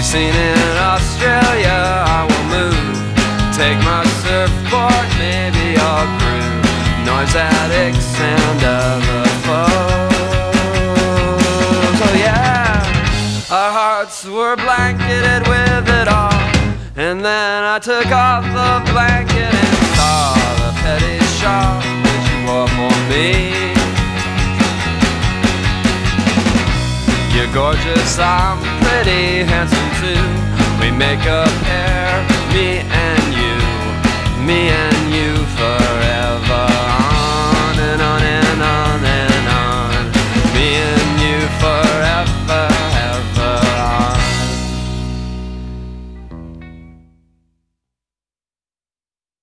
seen in Australia. I will move, take my surfboard, maybe I'll groove. Noise addict sound of the foes. Oh yeah, our hearts were blanketed with it all. And then I took off the blanket and saw the petty shawl that you wore for me. You're gorgeous, I'm pretty handsome too. We make a pair, me and